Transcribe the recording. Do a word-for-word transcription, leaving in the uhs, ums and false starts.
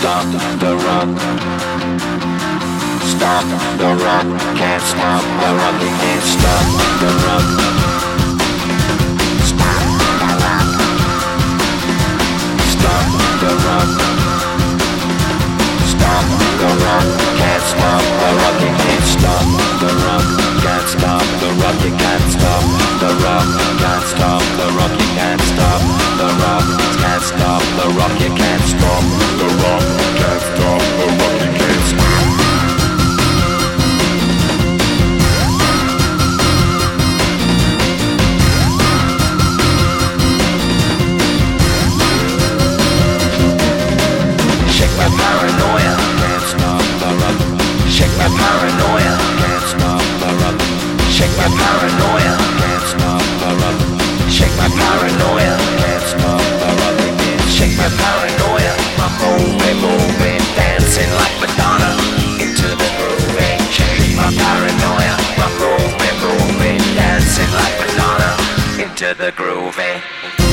stop the rock. Stop the rock, can't stop the rock, you can't stop the rock. Stop the rock. Stop the rock. Stop the rock, can't stop the rock, you can't stop the rock. Can't stop the rock, you can't stop the rock. Can't stop the rock, you can't stop the rock. Can't stop the rock, you can't stop the rock. Can't stop the rock, you can't stop. Shake my paranoia, can't stop the rock. Shake my paranoia, can't stop the rock. Shake my paranoia, can't stop the rock. Shake my paranoia, can't stop the rock. Shake my paranoia, my moving, moving, dancing like Madonna into the groove. Shake my paranoia, my moving, moving, dancing like Madonna into the groove.